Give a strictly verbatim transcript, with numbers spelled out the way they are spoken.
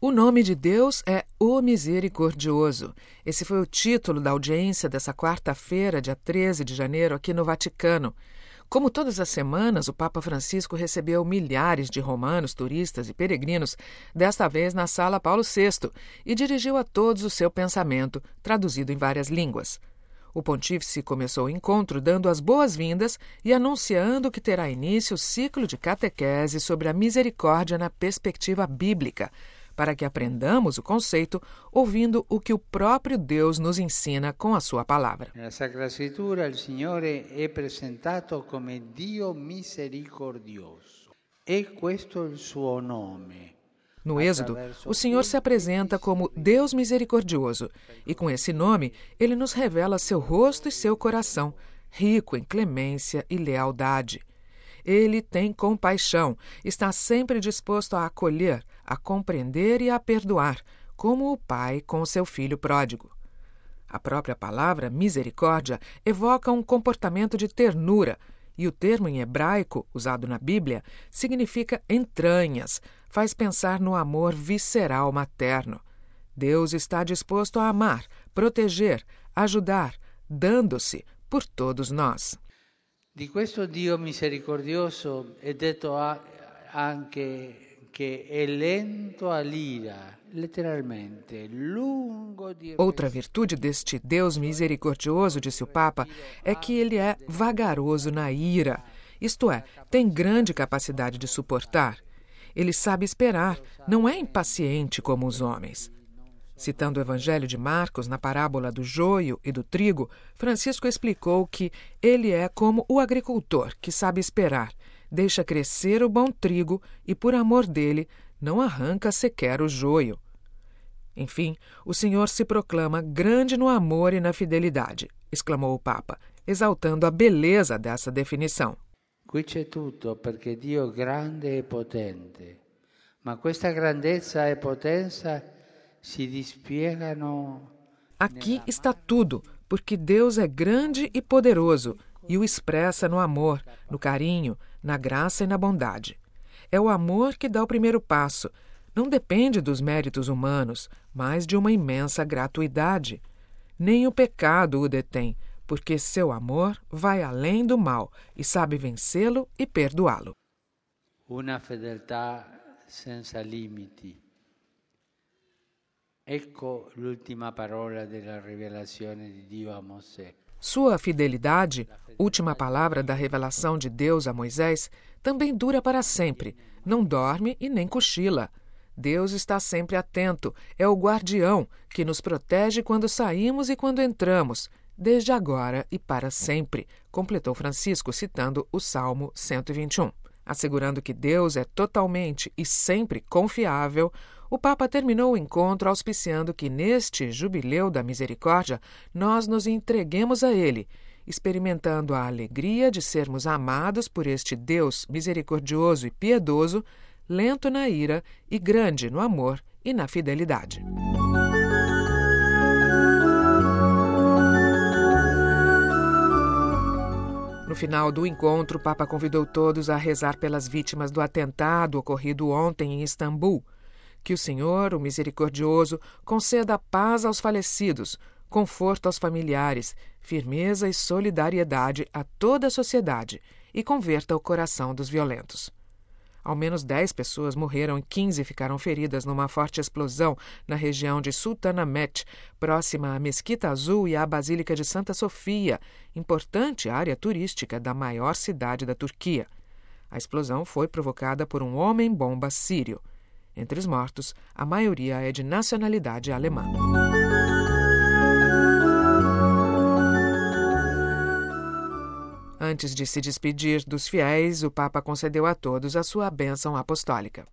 O nome de Deus é o Misericordioso. Esse foi o título da audiência dessa quarta-feira, dia treze de janeiro, aqui no Vaticano. Como todas as semanas, o Papa Francisco recebeu milhares de romanos, turistas e peregrinos, desta vez na Sala Paulo sexto, e dirigiu a todos o seu pensamento, traduzido em várias línguas. O pontífice começou o encontro dando as boas-vindas e anunciando que terá início o ciclo de catequese sobre a misericórdia na perspectiva bíblica, para que aprendamos o conceito ouvindo o que o próprio Deus nos ensina com a sua palavra. Na Sacra Scrittura, il Signore è presentato come Dio misericordioso. È questo il suo nome. No Êxodo, o Senhor se apresenta como Deus misericordioso, e com esse nome, ele nos revela seu rosto e seu coração, rico em clemência e lealdade. Ele tem compaixão, está sempre disposto a acolher, a compreender e a perdoar, como o pai com seu filho pródigo. A própria palavra misericórdia evoca um comportamento de ternura, e o termo em hebraico, usado na Bíblia, significa entranhas, faz pensar no amor visceral materno. Deus está disposto a amar, proteger, ajudar, dando-se por todos nós. Di questo Dio misericordioso è detto anche che è lento all'ira, letteralmente, lungo di... Outra virtude deste Deus misericordioso, disse o Papa, é que ele é vagaroso na ira, isto é, tem grande capacidade de suportar. Ele sabe esperar, não é impaciente como os homens. Citando o Evangelho de Marcos, na parábola do joio e do trigo, Francisco explicou que ele é como o agricultor que sabe esperar, deixa crescer o bom trigo e, por amor dele, não arranca sequer o joio. Enfim, o Senhor se proclama grande no amor e na fidelidade, exclamou o Papa, exaltando a beleza dessa definição. Qui c'è tutto perché Dio è grande e potente, ma questa grandezza e potenza si dispiegano. Aqui está tudo, porque Deus é grande e poderoso e o expressa no amor, no carinho, na graça e na bondade. É o amor que dá o primeiro passo. Não depende dos méritos humanos, mas de uma imensa gratuidade. Nem o pecado o detém, porque seu amor vai além do mal e sabe vencê-lo e perdoá-lo. Una fedeltà senza limiti. Ecco l'ultima parola della rivelazione di Dio a Mosè. Sua fidelidade, última palavra da revelação de Deus a Moisés, também dura para sempre, não dorme e nem cochila. Deus está sempre atento, é o guardião que nos protege quando saímos e quando entramos, desde agora e para sempre, completou Francisco citando o Salmo cento e vinte e um. Assegurando que Deus é totalmente e sempre confiável, o Papa terminou o encontro auspiciando que neste Jubileu da Misericórdia nós nos entreguemos a Ele, experimentando a alegria de sermos amados por este Deus misericordioso e piedoso, lento na ira e grande no amor e na fidelidade. No final do encontro, o Papa convidou todos a rezar pelas vítimas do atentado ocorrido ontem em Istambul. Que o Senhor, o Misericordioso, conceda paz aos falecidos, conforto aos familiares, firmeza e solidariedade a toda a sociedade e converta o coração dos violentos. Ao menos dez pessoas morreram e quinze ficaram feridas numa forte explosão na região de Sultanahmet, próxima à Mesquita Azul e à Basílica de Santa Sofia, importante área turística da maior cidade da Turquia. A explosão foi provocada por um homem-bomba sírio. Entre os mortos, a maioria é de nacionalidade alemã. Antes de se despedir dos fiéis, o Papa concedeu a todos a sua bênção apostólica.